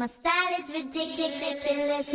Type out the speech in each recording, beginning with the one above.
My style is ridiculous.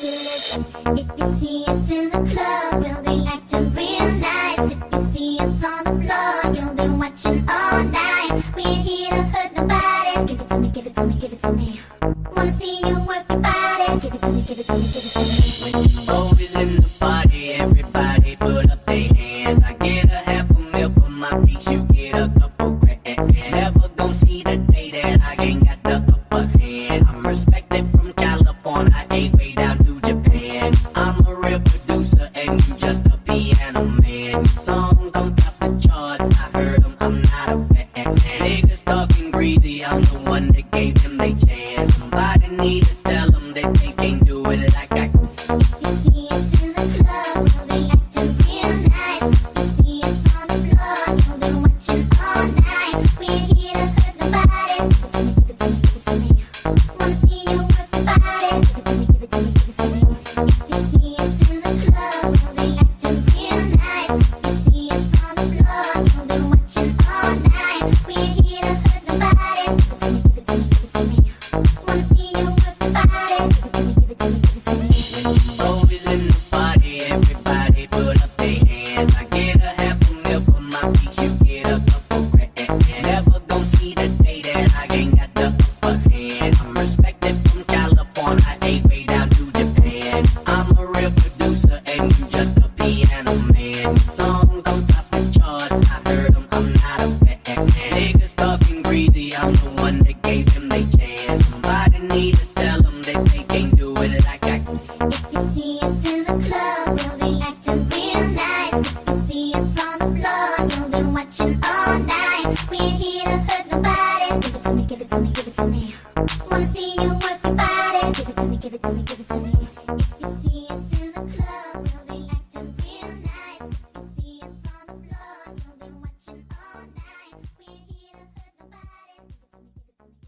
If you see us in the club, we'll be acting real nice. If you see us on the floor, you'll be watching all night. We ain't here to hurt nobody. So give it to me, give it to me, give it to me. Wanna see you work your body. So give it to me, give it to me, give it to me. When the boat is in the party, everybody put up their hands. I get a half a mil for my piece, you get a couple grand. Never gon' see the day that I ain't got the upper hand. I'm respected from California, way down to Japan. I'm a real producer and you just a piano man. Songs on top the charts, I heard them, I'm not a fan. Niggas talking greedy, I'm the one that gave them they chance. Somebody need to tell them that they can't do it like I can. You see us in the club, we'll be acting real nice. You see us on the floor, you'll be watching all night. We ain't here to hurt nobody. Give it to me, give it to me, give it to me. Wanna see you work your body. Give it to me, give it to me, give it to me. You see us in the club, we'll be acting real nice. You see us on the floor, you'll be watching all night. We ain't here to hurt nobody. Give it to me, give it to me, give it to me. Wanna see you work your body. Give it to me, give it to me, give it to me. Boat is in the party, everybody put up their hands. I get a half a mil for my piece, you get a couple grand. Never gon' see the day that I ain't got the upper hand. I'm respected from California, way down to Japan. I'm a real producer and you just a piano man. Songs on top the charts, I heard them, I'm not a fan. Niggas talking greedy, I'm the one that gave them they chance. Somebody need to tell them that they can't do it like I can. If you see us in the club, we'll be acting real nice. If you see us on the floor, you'll be watching all night. We ain't here to hurt nobody. Give it to me, give it to me, give it to me. Wanna see you work your body. Give it to me, give it to me, give it to me. If you see us in the club, we'll be acting real nice. If you see us on the floor, you'll be watching all night. We ain't here to hurt nobody. Give it to me, give it to me, give it to me.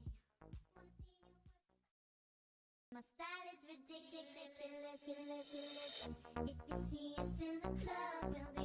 Wanna see you work. My style is ridiculous. If you see us in the club, we'll be